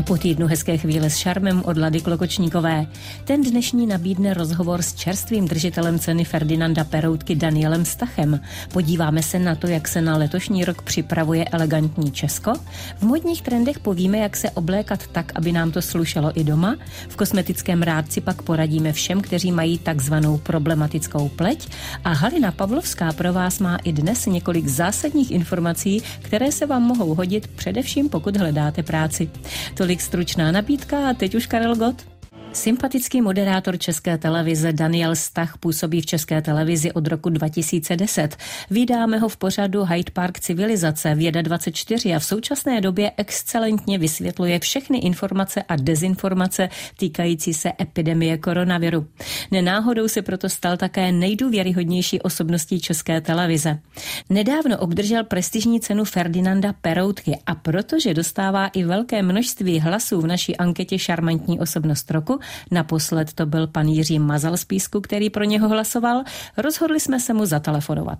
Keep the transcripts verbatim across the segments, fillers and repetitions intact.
A po týdnu hezké chvíle s šarmem od Lady Klokočníkové. Ten dnešní nabídne rozhovor s čerstvým držitelem ceny Ferdinanda Peroutky Danielem Stachem. Podíváme se na to, jak se na letošní rok připravuje elegantní Česko. V modních trendech povíme, jak se oblékat tak, aby nám to slušelo i doma. V kosmetickém rádci pak poradíme všem, kteří mají takzvanou problematickou pleť. A Halina Pavlovská pro vás má i dnes několik zásadních informací, které se vám mohou hodit, především pokud hledáte práci. Tolik stručná nabídka a teď už Karel Gott. Sympatický moderátor České televize Daniel Stach působí v České televizi od roku dva tisíce deset. Vídáme ho v pořadu Hyde Park Civilizace, Věda dvacet čtyři a v současné době excelentně vysvětluje všechny informace a dezinformace týkající se epidemie koronaviru. Nenáhodou se proto stal také nejdůvěryhodnější osobností České televize. Nedávno obdržel prestižní cenu Ferdinanda Peroutky a protože dostává i velké množství hlasů v naší anketě Šarmantní osobnost roku, naposled to byl pan Jiří Mazal z Písku, který pro něho hlasoval, rozhodli jsme se mu zatelefonovat.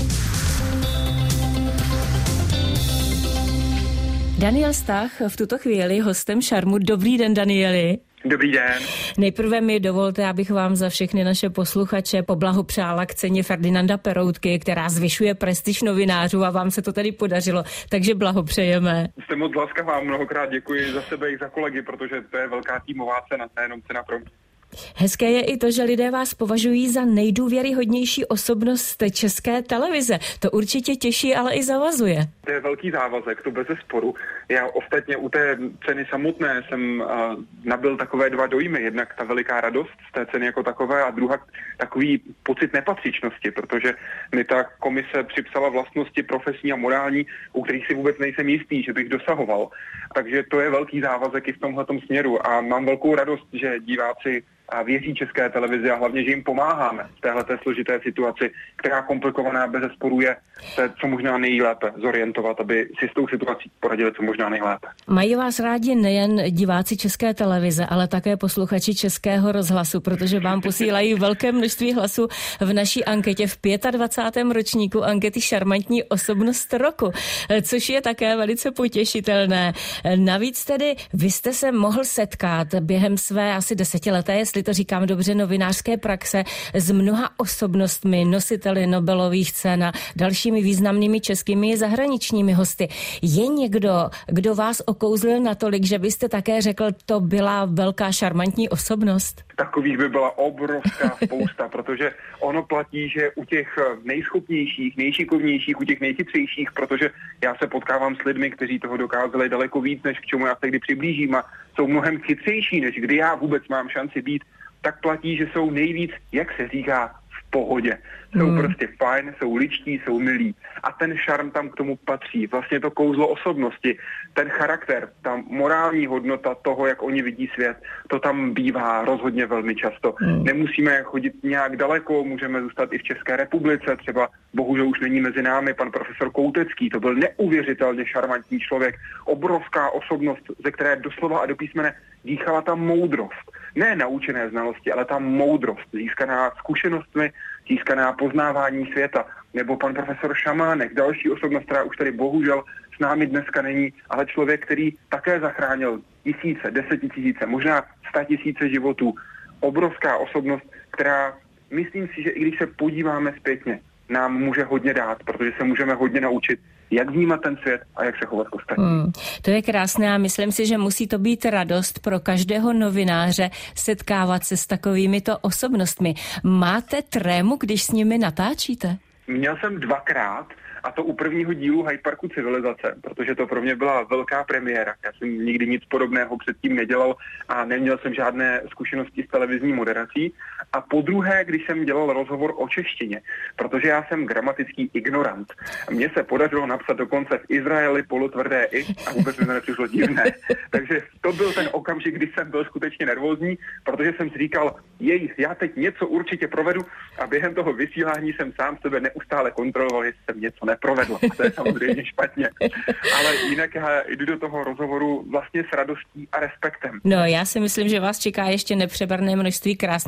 Daniel Stach v tuto chvíli hostem Šarmu. Dobrý den, Danieli. Dobrý den. Nejprve mi dovolte, abych vám za všechny naše posluchače poblahopřála k ceně Ferdinanda Peroutky, která zvyšuje prestiž novinářů a vám se to tady podařilo, takže blahopřejeme. Jste moc laskavá, mnohokrát děkuji za sebe i za kolegy, protože to je velká týmová cena, nejenom cena pro mě. Hezké je i to, že lidé vás považují za nejdůvěryhodnější osobnost České televize. To určitě těší, ale i zavazuje. To je velký závazek, to beze sporu. Já ostatně u té ceny samotné jsem uh, nabyl takové dva dojmy. Jednak ta veliká radost z té ceny jako takové a druhá takový pocit nepatřičnosti, protože mi ta komise připsala vlastnosti profesní a morální, u kterých si vůbec nejsem jistý, že bych dosahoval. Takže to je velký závazek i v tomhletom směru a mám velkou radost, že diváci a věří České televizi a hlavně, že jim pomáháme v téhleté složité situaci, která komplikovaná bezesporu je, se co možná nejlépe zorientovat, aby si s tou situací poradili co možná nejlépe. Mají vás rádi nejen diváci České televize, ale také posluchači Českého rozhlasu, protože vám posílají velké množství hlasů v naší anketě v dvacátém pátém ročníku ankety Šarmantní osobnost roku, což je také velice potěšitelné. Navíc tedy vy jste se mohl setkat během své asi desetileté, jestli to říkám dobře, novinářské praxe s mnoha osobnostmi, nositeli Nobelových cen a dalšími významnými českými i zahraničními hosty. Je někdo, kdo vás okouzlil natolik, že byste také řekl, to byla velká šarmantní osobnost? Takových by byla obrovská spousta, protože ono platí, že u těch nejschopnějších, nejšikovnějších, u těch nejchytřejších, protože já se potkávám s lidmi, kteří toho dokázali daleko víc, než k čemu já se kdy přiblížím a jsou mnohem chytřejší, než kdy já vůbec mám šanci být, tak platí, že jsou nejvíc, jak se říká, v pohodě. Jsou hmm. prostě fajn, jsou ličtí, jsou milí. A ten šarm tam k tomu patří. Vlastně to kouzlo osobnosti, ten charakter, ta morální hodnota toho, jak oni vidí svět, to tam bývá rozhodně velmi často. Hmm. Nemusíme chodit nějak daleko, můžeme zůstat i v České republice, třeba bohužel už není mezi námi pan profesor Koutecký, to byl neuvěřitelně šarmantní člověk, obrovská osobnost, ze které doslova a do písmene dýchala ta moudrost. Ne naučené znalosti, ale ta moudrost, získaná zkušenostmi, získaná poznávání světa. Nebo pan profesor Šamánek, další osobnost, která už tady bohužel s námi dneska není, ale člověk, který také zachránil tisíce, desetitisíce, možná statisíce životů. Obrovská osobnost, která, myslím si, že i když se podíváme zpětně, nám může hodně dát, protože se můžeme hodně naučit, jak vnímat ten svět a jak se chovat k ostatním. Hmm, to je krásné a myslím si, že musí to být radost pro každého novináře setkávat se s takovýmito osobnostmi. Máte trému, když s nimi natáčíte? Měl jsem dvakrát, a to u prvního dílu Hyde Parku Civilizace, protože to pro mě byla velká premiéra. Já jsem nikdy nic podobného předtím nedělal a neměl jsem žádné zkušenosti s televizní moderací. A po druhé, když jsem dělal rozhovor o češtině, protože já jsem gramatický ignorant. Mně se podařilo napsat dokonce v Izraeli polotvrdé i a vůbec mi to nepřišlo divné. Takže to byl ten okamžik, kdy jsem byl skutečně nervózní, protože jsem si říkal, jej, já teď něco určitě provedu a během toho vysílání jsem sám sebe neustále kontroloval, jestli jsem něco neprovedl. To je samozřejmě špatně. Ale jinak já jdu do toho rozhovoru vlastně s radostí a respektem. No, já si myslím, že vás čeká ještě nepřeberné množství krásných rozhovorů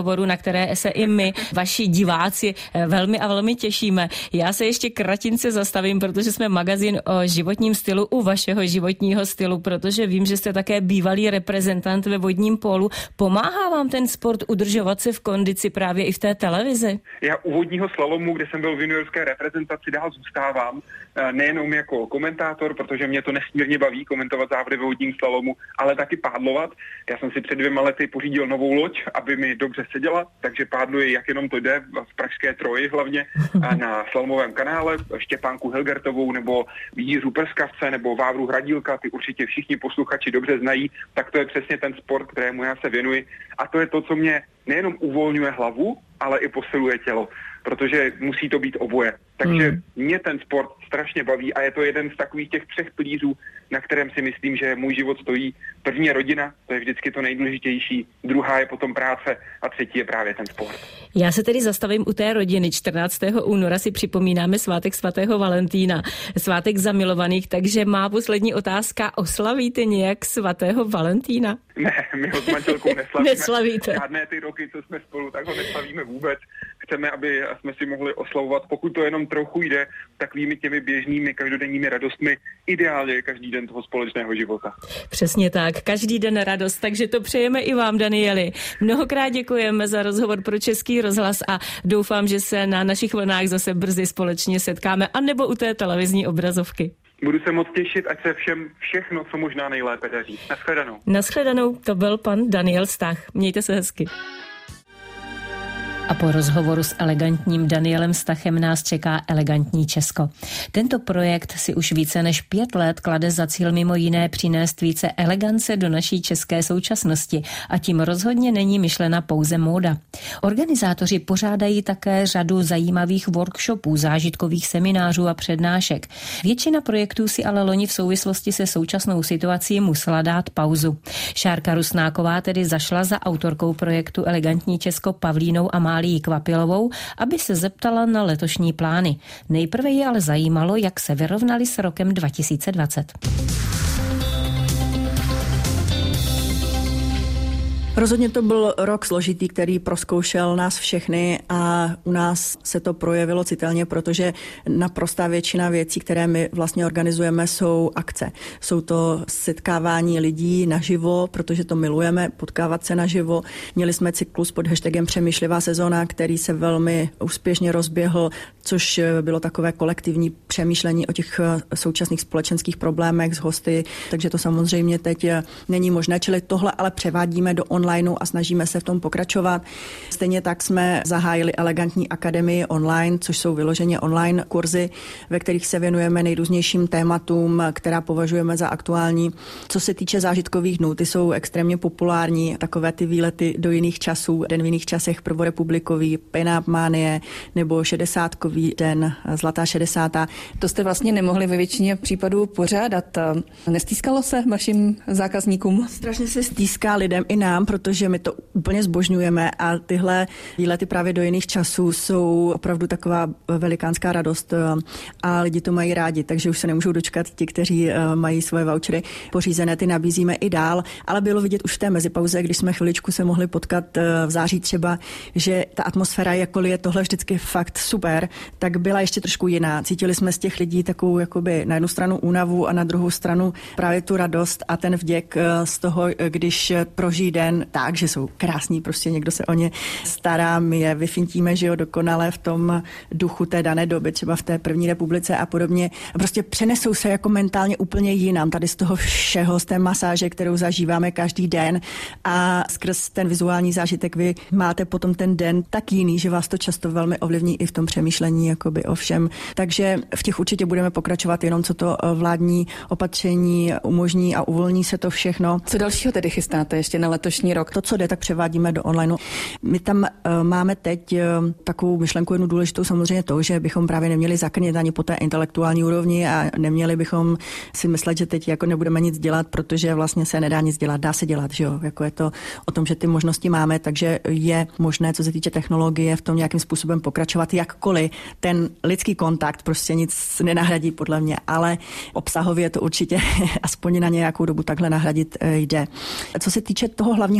rozhovoru, na které se i my, vaši diváci, velmi a velmi těšíme. Já se ještě kratince zastavím, protože jsme magazín o životním stylu u vašeho životního stylu, protože vím, že jste také bývalý reprezentant ve vodním pólu. Pomáhá vám ten sport udržovat se v kondici právě i v té televizi? Já u vodního slalomu, kde jsem byl v juniorské reprezentaci, dál zůstávám, nejenom jako komentátor, protože mě to nesmírně baví komentovat závody ve vodním slalomu, ale taky pádlovat. Já jsem si před dvěma lety pořídil novou loď, aby mi dobře seděla, takže pádluji, jak jenom to jde, v pražské Troji hlavně, na slalomovém kanále, Štěpánku Hilgertovou nebo Jiřu Prskavce nebo Vávru Hradílka, ty určitě všichni posluchači dobře znají, tak to je přesně ten sport, kterému já se věnuji. A to je to, co mě nejenom uvolňuje hlavu, ale i posiluje tělo, protože musí to být oboje. Takže mm. mě ten sport strašně baví a je to jeden z takových těch třech pilířů, na kterém si myslím, že můj život stojí. První je rodina, to je vždycky to nejdůležitější, druhá je potom práce a třetí je právě ten sport. Já se tedy zastavím u té rodiny. čtrnáctého února si připomínáme svátek svatého Valentína, svátek zamilovaných, takže má poslední otázka, oslavíte nějak svatého Valentína? Ne, my ho s manželkou neslavíme. Neslavíte. Žádné ty roky, co jsme spolu, tak ho neslavíme vůbec. Chceme, aby jsme si mohli oslavovat, pokud to jenom trochu jde, takovými těmi běžnými každodenními radostmi, ideálně každý den toho společného života. Přesně tak, každý den radost, takže to přejeme i vám, Danieli. Mnohokrát děkujeme za rozhovor pro Český rozhlas a doufám, že se na našich vlnách zase brzy společně setkáme, anebo u té televizní obrazovky. Budu se moc těšit, ať se všem všechno, co možná nejlépe daří. Naschledanou. Naschledanou, to byl pan Daniel Stach. Mějte se hezky. A po rozhovoru s elegantním Danielem Stachem nás čeká Elegantní Česko. Tento projekt si už více než pět let klade za cíl mimo jiné přinést více elegance do naší české současnosti a tím rozhodně není myšlena pouze móda. Organizátoři pořádají také řadu zajímavých workshopů, zážitkových seminářů a přednášek. Většina projektů si ale loni v souvislosti se současnou situací musela dát pauzu. Šárka Rusnáková tedy zašla za autorkou projektu Elegantní Česko Pavlínou a Amálií Kvapilovou, aby se zeptala na letošní plány. Nejprve je ale zajímalo, jak se vyrovnali s rokem dva tisíce dvacet. Rozhodně to byl rok složitý, který prozkoušel nás všechny a u nás se to projevilo citelně, protože naprostá většina věcí, které my vlastně organizujeme, jsou akce. Jsou to setkávání lidí naživo, protože to milujeme, potkávat se naživo. Měli jsme cyklus pod hashtagem Přemýšlivá sezóna, který se velmi úspěšně rozběhl, což bylo takové kolektivní přemýšlení o těch současných společenských problémech s hosty, takže to samozřejmě teď není možné, čili tohle ale převádíme do online a snažíme se v tom pokračovat. Stejně tak jsme zahájili Elegantní akademii online, což jsou vyloženě online kurzy, ve kterých se věnujeme nejrůznějším tématům, která považujeme za aktuální. Co se týče zážitkových dnů, ty jsou extrémně populární, takové ty výlety do jiných časů, den v jiných časech, prvorepublikový, pin-up manie nebo šedesátkový den, zlatá šedesátá. To jste vlastně nemohli ve většině případů pořádat. Nestýskalo se vašim zákazníkům? Strašně se stýská lidem i nám, protože my to úplně zbožňujeme a tyhle výlety právě do jiných časů jsou opravdu taková velikánská radost a lidi to mají rádi, takže už se nemůžou dočkat ti, kteří mají svoje vouchery pořízené, ty nabízíme i dál, ale bylo vidět už v té mezipauze, když jsme chviličku se mohli potkat v září třeba, že ta atmosféra, jakkoliv je tohle vždycky fakt super, tak byla ještě trošku jiná. Cítili jsme z těch lidí takovou jakoby na jednu stranu únavu a na druhou stranu právě tu radost a ten vděk z toho, když prožijí den tak, že jsou krásní, prostě někdo se o ně stará, my je vyfintíme, že jo, dokonale v tom duchu té dané doby, třeba v té první republice a podobně. Prostě přenesou se jako mentálně úplně jinam, tady z toho všeho, z té masáže, kterou zažíváme každý den a skrz ten vizuální zážitek vy máte potom ten den tak jiný, že vás to často velmi ovlivní i v tom přemýšlení jakoby o všem. Takže v těch určitě budeme pokračovat, jenom co to vládní opatření umožní a uvolní se to všechno. Co dalšího tedy chystáte ještě na letošní rok? To, co jde, tak převádíme do online. My tam uh, máme teď uh, takovou myšlenku jednu důležitou, samozřejmě to, že bychom právě neměli zakrnět ani po té intelektuální úrovni a neměli bychom si myslet, že teď jako nebudeme nic dělat, protože vlastně se nedá nic dělat, dá se dělat, že jo? Jako je to o tom, že ty možnosti máme, takže je možné, co se týče technologie, v tom nějakým způsobem pokračovat, jakkoliv ten lidský kontakt prostě nic nenahradí podle mě, ale obsahově to určitě aspoň na nějakou dobu takhle nahradit jde. Co se týče toho hlavního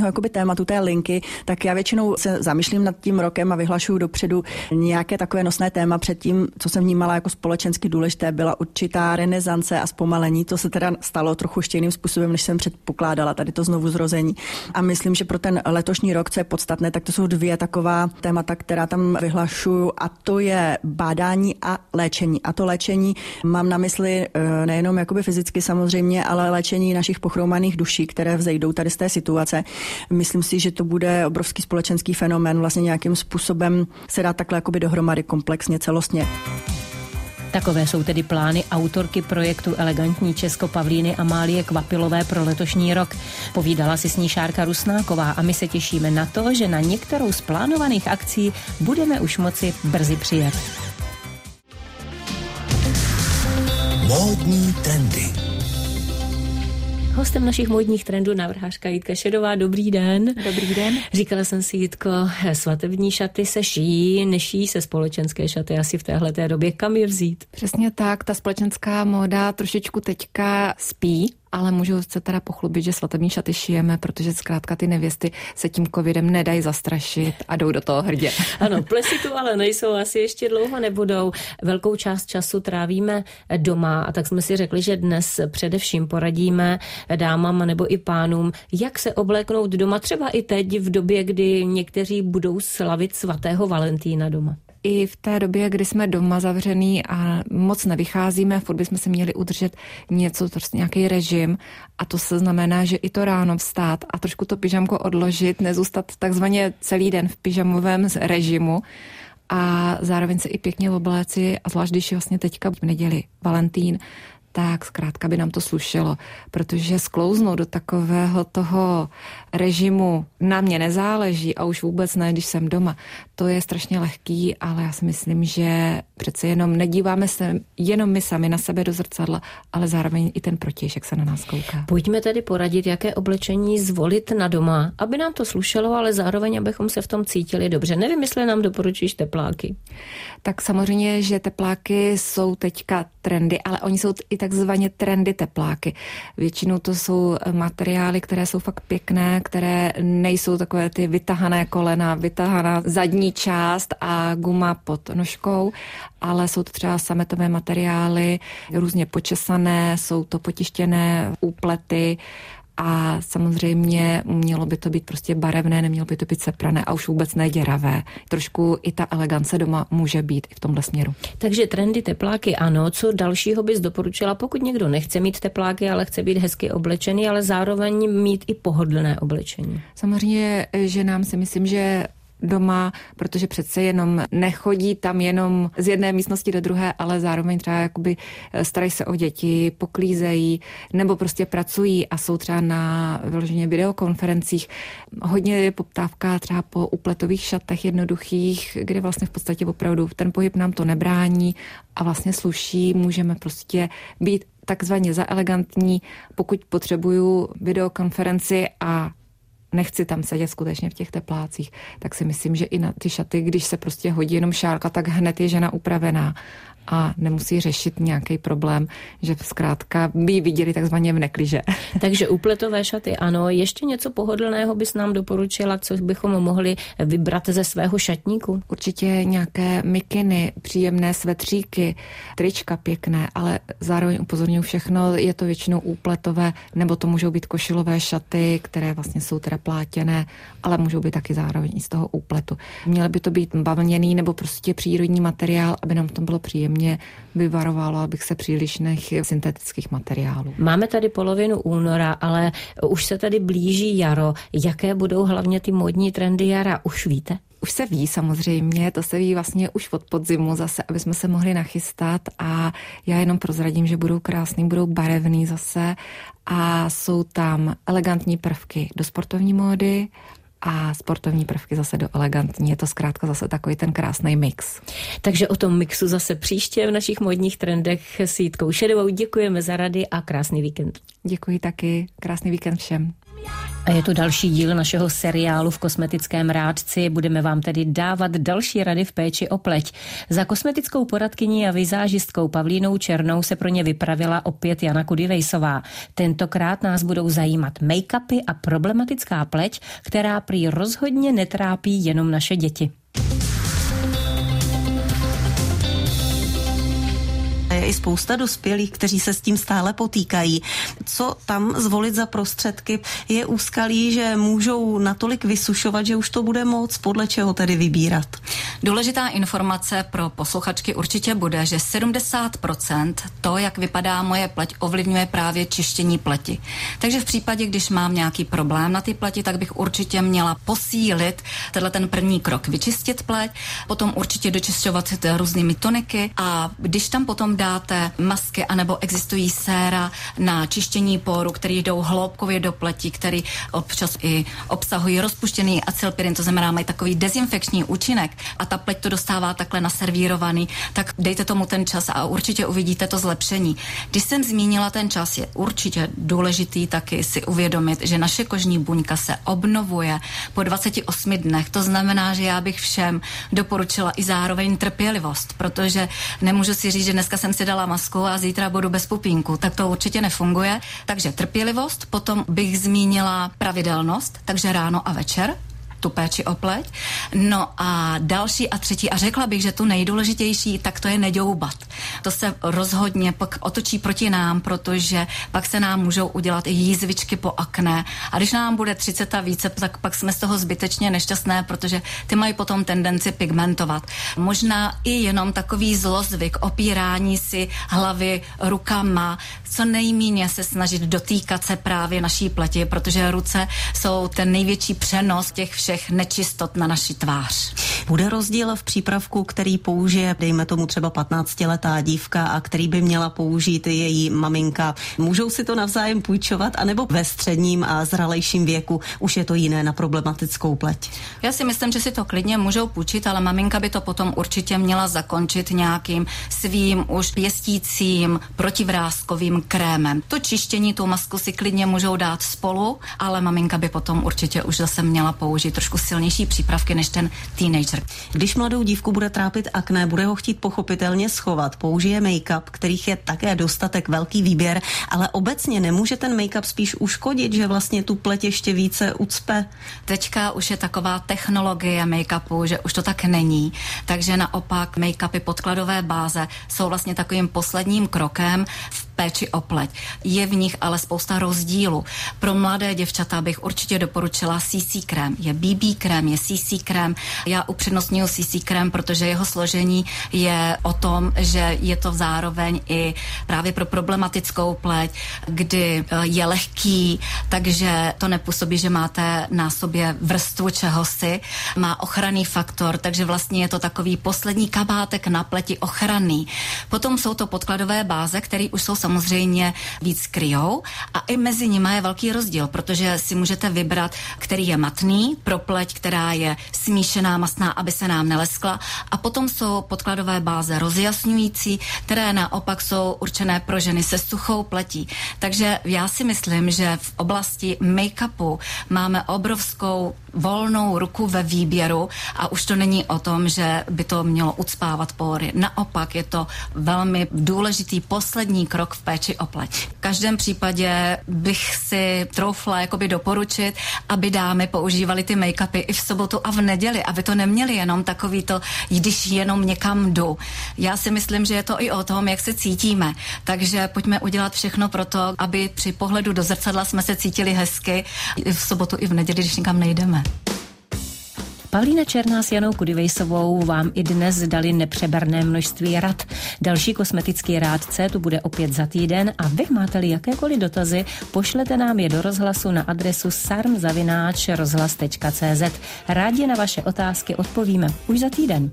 hlavního jakoby tématu té linky, tak já většinou se zamýšlím nad tím rokem a vyhlašuju dopředu nějaké takové nosné téma. Předtím, co jsem vnímala jako společensky důležité, byla určitá renesance a zpomalení. To se teda stalo trochu ještě jiným způsobem, než jsem předpokládala, tady to znovu zrození. A myslím, že pro ten letošní rok, co je podstatné, tak to jsou dvě taková témata, která tam vyhlašuju, a to je bádání a léčení. A to léčení mám na mysli nejenom jakoby fyzicky samozřejmě, ale léčení našich pochromaných duší, které vzejdou tady z té situace. Myslím si, že to bude obrovský společenský fenomén, vlastně nějakým způsobem se dá takhle jakoby dohromady komplexně, celostně. Takové jsou tedy plány autorky projektu Elegantní Česko Pavlíny Amálie Kvapilové pro letošní rok. Povídala si s ní Šárka Rusnáková a my se těšíme na to, že na některou z plánovaných akcí budeme už moci brzy přijet. Módní trendy. Hostem našich módních trendů návrhářka Jitka Šedová. Dobrý den. Dobrý den. Říkala jsem si, Jitko, svatební šaty se šijí, nešijí se společenské šaty asi v téhleté době. Kam je vzít? Přesně tak, ta společenská móda trošičku teďka spí, ale můžu se teda pochlubit, že svatební šaty šijeme, protože zkrátka ty nevěsty se tím covidem nedají zastrašit a jdou do toho hrdě. Ano, plesy tu ale nejsou, asi ještě dlouho nebudou. Velkou část času trávíme doma a tak jsme si řekli, že dnes především poradíme dámám nebo i pánům, jak se obléknout doma, třeba i teď v době, kdy někteří budou slavit svatého Valentína doma. I v té době, kdy jsme doma zavřený a moc nevycházíme, furt bychom si měli udržet něco, prostě nějaký režim, a to se znamená, že i to ráno vstát a trošku to pyžamko odložit, nezůstat takzvaně celý den v pyžamovém režimu a zároveň se i pěkně obléci, a zvlášť když je vlastně teďka v neděli Valentín, tak zkrátka by nám to slušelo, protože sklouznout do takového toho režimu na mě nezáleží a už vůbec ne, když jsem doma. To je strašně lehký, ale já si myslím, že přece jenom nedíváme se jenom my sami na sebe do zrcadla, ale zároveň i ten protějšek se na nás kouká. Pojďme tedy poradit, jaké oblečení zvolit na doma, aby nám to slušelo, ale zároveň, abychom se v tom cítili dobře. Nevím, jestli nám doporučíš tepláky. Tak samozřejmě, že tepláky jsou teďka trendy, ale oni jsou i takzvaně trendy tepláky. Většinou to jsou materiály, které jsou fakt pěkné, které nejsou takové ty vytahané kolena, vytahaná zadní část a guma pod nožkou, ale jsou to třeba sametové materiály, různě počesané, jsou to potištěné úplety, a samozřejmě mělo by to být prostě barevné, nemělo by to být seprané a už vůbec ne děravé. Trošku i ta elegance doma může být i v tomhle směru. Takže trendy tepláky ano, co dalšího bys doporučila, pokud někdo nechce mít tepláky, ale chce být hezky oblečený, ale zároveň mít i pohodlné oblečení? Samozřejmě, že nám si myslím, že doma, protože přece jenom nechodí tam jenom z jedné místnosti do druhé, ale zároveň třeba jakoby starají se o děti, poklízejí, nebo prostě pracují a jsou třeba na vyloženě videokonferencích. Hodně je poptávka třeba po úpletových šatech jednoduchých, kde vlastně v podstatě opravdu ten pohyb nám to nebrání a vlastně sluší, můžeme prostě být takzvaně zaelegantní, pokud potřebuju videokonferenci a nechci tam sedět skutečně v těch teplácích, tak si myslím, že i na ty šaty, když se prostě hodí jenom šálka, tak hned je žena upravená a nemusí řešit nějaký problém, že zkrátka by ji viděli takzvaně v nekliže. Takže úpletové šaty ano. Ještě něco pohodlného bys nám doporučila, co bychom mohli vybrat ze svého šatníku? Určitě nějaké mikiny, příjemné svetříky, trička pěkné, ale zároveň upozorňuji všechno, je to většinou úpletové, nebo to můžou být košilové šaty, které vlastně jsou teda plátěné, ale můžou být taky zároveň i z toho úpletu. Měly by to být bavlněný nebo prostě přírodní materiál, aby nám to bylo příjemné. Mě vyvarovalo, abych se přílišných syntetických materiálů. Máme tady polovinu února, ale už se tady blíží jaro. Jaké budou hlavně ty módní trendy jara? Už víte? Už se ví samozřejmě, to se ví vlastně už od podzimu zase, aby jsme se mohli nachystat a já jenom prozradím, že budou krásný, budou barevný zase a jsou tam elegantní prvky do sportovní módy a sportovní prvky zase do elegantní. Je to zkrátka zase takový ten krásný mix. Takže o tom mixu zase příště v našich módních trendech s Jitkou Šedovou. Děkujeme za rady a krásný víkend. Děkuji taky. Krásný víkend všem. A je tu další díl našeho seriálu V kosmetickém rádci. Budeme vám tedy dávat další rady v péči o pleť. Za kosmetickou poradkyní a vizážistkou Pavlínou Černou se pro ně vypravila opět Jana Kudivejsová. Tentokrát nás budou zajímat make-upy a problematická pleť, která prý rozhodně netrápí jenom naše děti. Je i spousta dospělých, kteří se s tím stále potýkají. Co tam zvolit za prostředky? Je úskalí, že můžou natolik vysušovat, že už to bude moc, podle čeho tedy vybírat? Důležitá informace pro posluchačky určitě bude, že sedmdesát procent to, jak vypadá moje pleť, ovlivňuje právě čištění pleti. Takže v případě, když mám nějaký problém na ty pleti, tak bych určitě měla posílit tenhle ten první krok, vyčistit pleť, potom určitě dočišťovat různými toniky a když tam potom dáte masky anebo existují séra na čištění poru, které jdou hloubkově do pleti, který občas i obsahují rozpuštěný acylpirin, to znamená, mají takový dezinfekční účinek a ta pleť to dostává takhle naservírovaný, tak dejte tomu ten čas a určitě uvidíte to zlepšení. Když jsem zmínila ten čas, je určitě důležitý taky si uvědomit, že naše kožní buňka se obnovuje po dvaceti osmi dnech. To znamená, že já bych všem doporučila i zároveň trpělivost, protože nemůžu si říct, že dneska jsem si dala masku a zítra budu bez pupínku, tak to určitě nefunguje. Takže trpělivost, potom bych zmínila pravidelnost, takže ráno a večer, tu péči o pleť. No a další a třetí, a řekla bych, že tu nejdůležitější, tak to je neďoubat. To se rozhodně pak otočí proti nám, protože pak se nám můžou udělat i jízvičky po akné. A když nám bude třicet a více, tak pak jsme z toho zbytečně nešťastné, protože ty mají potom tendenci pigmentovat. Možná i jenom takový zlozvyk, opírání si hlavy rukama, co nejméně se snažit dotýkat se právě naší pleti, protože ruce jsou ten největší přenos těch všech nečistot na naši tvář. Bude rozdíl v přípravku, který použije, dejme tomu třeba patnáctiletá dívka a který by měla použít její maminka. Můžou si to navzájem půjčovat, anebo ve středním a zralejším věku už je to jiné na problematickou pleť? Já si myslím, že si to klidně můžou půjčit, ale maminka by to potom určitě měla zakončit nějakým svým už pěstícím protivráskovým krémem. To čištění, tu masku si klidně můžou dát spolu, ale maminka by potom určitě už zase měla použít trošku silnější přípravky než ten teenager. Když mladou dívku bude trápit akné, bude ho chtít pochopitelně schovat, použije make-up, kterých je také dostatek, velký výběr, ale obecně nemůže ten make-up spíš uškodit, že vlastně tu pleť ještě více ucpe? Teďka už je taková technologie make-upu, že už to tak není, takže naopak make-upy podkladové báze jsou vlastně takovým posledním krokem v péči o pleť. Je v nich ale spousta rozdílů. Pro mladé děvčata bych určitě doporučila C C krém. Je B B krém, je C C krém. Já upřednostňuji C C krém, protože jeho složení je o tom, že je to zároveň i právě pro problematickou pleť, kdy je lehký, takže to nepůsobí, že máte na sobě vrstvu čehosi. Má ochranný faktor, takže vlastně je to takový poslední kabátek na pleti ochranný. Potom jsou to podkladové báze, které už jsou samozřejmě víc kryjou a i mezi nimi je velký rozdíl, protože si můžete vybrat, který je matný pro pleť, která je smíšená, mastná, aby se nám neleskla, a potom jsou podkladové báze rozjasňující, které naopak jsou určené pro ženy se suchou pletí. Takže já si myslím, že v oblasti make-upu máme obrovskou volnou ruku ve výběru a už to není o tom, že by to mělo ucpávat pory. Naopak je to velmi důležitý poslední krok v péči o pleť. V každém případě bych si troufla jakoby doporučit, aby dámy používaly ty make-upy i v sobotu a v neděli, aby to neměli jenom takový to, když jenom někam jdu. Já si myslím, že je to i o tom, jak se cítíme. Takže pojďme udělat všechno pro to, aby při pohledu do zrcadla jsme se cítili hezky i v sobotu i v neděli, když někam nejdeme. Pavlína Černá s Janou Kudivejsovou vám i dnes dali nepřeberné množství rad. Další kosmetický rádce tu bude opět za týden a vy máte-li jakékoliv dotazy, pošlete nám je do rozhlasu na adresu sarm zavináč rozhlas tečka cé zet. Rádi na vaše otázky odpovíme už za týden.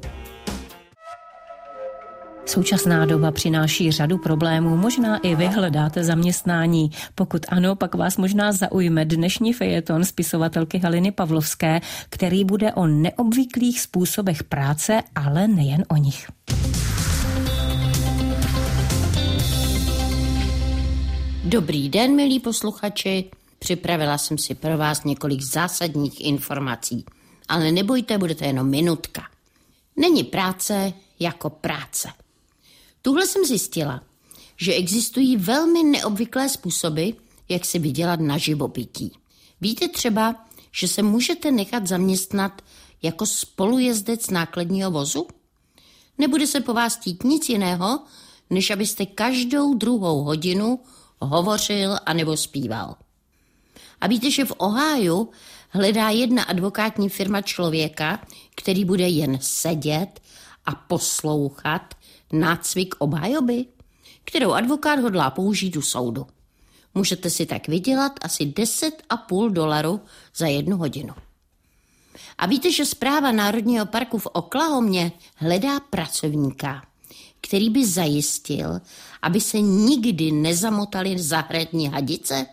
Současná doba přináší řadu problémů, možná i vy hledáte zaměstnání. Pokud ano, pak vás možná zaujme dnešní fejeton spisovatelky Haliny Pavlovské, který bude o neobvyklých způsobech práce, ale nejen o nich. Dobrý den, milí posluchači. Připravila jsem si pro vás několik zásadních informací, ale nebojte, bude to jenom minutka. Není práce jako práce. Tuhle jsem zjistila, že existují velmi neobvyklé způsoby, jak si vydělat na živobytí. Víte třeba, že se můžete nechat zaměstnat jako spolujezdec nákladního vozu? Nebude se po vás chtít nic jiného, než abyste každou druhou hodinu hovořil anebo zpíval. A víte, že v Ohiu hledá jedna advokátní firma člověka, který bude jen sedět a poslouchat nácvik obhajoby, kterou advokát hodlá použít u soudu. Můžete si tak vydělat asi deset a půl dolaru za jednu hodinu. A víte, že Správa Národního parku v Oklahomě hledá pracovníka, který by zajistil, aby se nikdy nezamotaly zahradní hadice?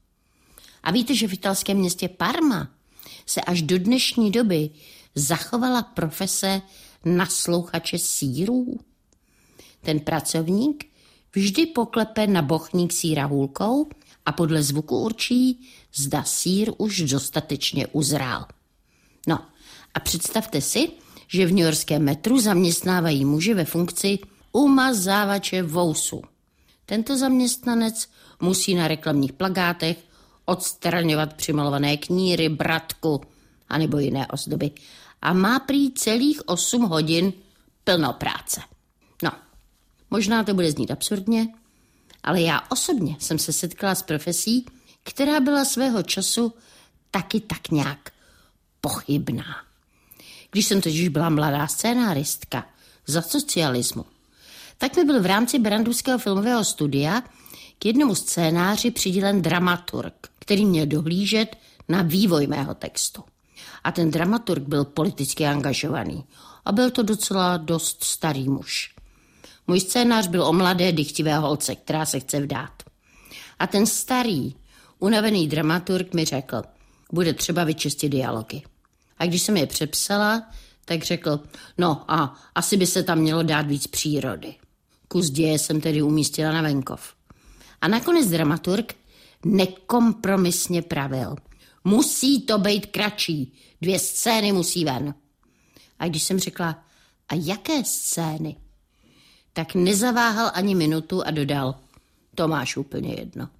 A víte, že v italském městě Parma se až do dnešní doby zachovala profese naslouchače sýrů? Ten pracovník vždy poklepe na bochník sýra hůlkou a podle zvuku určí, zda sýr už dostatečně uzrál. No a představte si, že v newyorském metru zaměstnávají muži ve funkci umazávače vousů. Tento zaměstnanec musí na reklamních plakátech odstraňovat přimalované kníry, bratku anebo jiné ozdoby a má prý celých osm hodin plno práce. No, možná to bude znít absurdně, ale já osobně jsem se setkala s profesí, která byla svého času taky tak nějak pochybná. Když jsem totiž byla mladá scénáristka za socialismu, tak mi byl v rámci Brandůvského filmového studia k jednomu scénáři přidělen dramaturg, který měl dohlížet na vývoj mého textu. A ten dramaturg byl politicky angažovaný a byl to docela dost starý muž. Můj scénář byl o mladé dychtivé holce, která se chce vdát. A ten starý, unavený dramaturg mi řekl, bude třeba vyčistit dialogy. A když jsem je přepsala, tak řekl, no a asi by se tam mělo dát víc přírody. Kus děje jsem tedy umístila na venkov. A nakonec dramaturg nekompromisně pravil. Musí to být kratší, dvě scény musí ven. A když jsem řekla, a jaké scény? Tak nezaváhal ani minutu a dodal, to máš úplně jedno.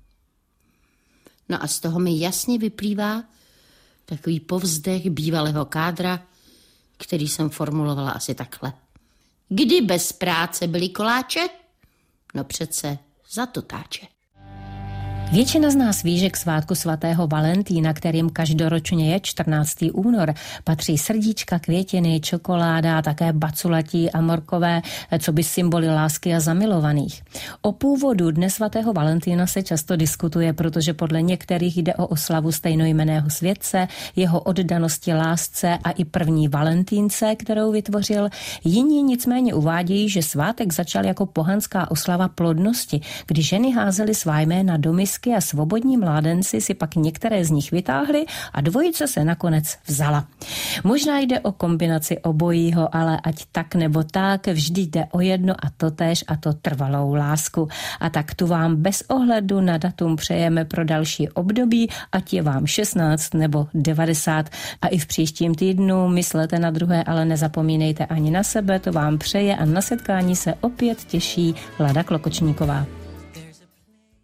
No a z toho mi jasně vyplývá takový povzdech bývalého kádra, který jsem formulovala asi takhle. Kdy bez práce byly koláče? No přece za to táče. Většina z nás ví, že k svátku svatého Valentína, kterým každoročně je čtrnáctého února, patří srdíčka, květiny, čokoláda a také baculatí a morkové, co by symboly lásky a zamilovaných. O původu dne svatého Valentína se často diskutuje, protože podle některých jde o oslavu stejnojmenného světce, jeho oddanosti lásce a i první Valentínce, kterou vytvořil. Jiní nicméně uvádějí, že svátek začal jako pohanská oslava plodnosti, kdy ženy házely svá jména do misky a svobodní mládenci si pak některé z nich vytáhli a dvojice se nakonec vzala. Možná jde o kombinaci obojího, ale ať tak nebo tak, vždy jde o jedno a totéž, a to trvalou lásku. A tak tu vám bez ohledu na datum přejeme pro další období, ať je vám šestnáct nebo devadesát. A i v příštím týdnu myslete na druhé, ale nezapomínejte ani na sebe, to vám přeje a na setkání se opět těší Lada Klokočníková.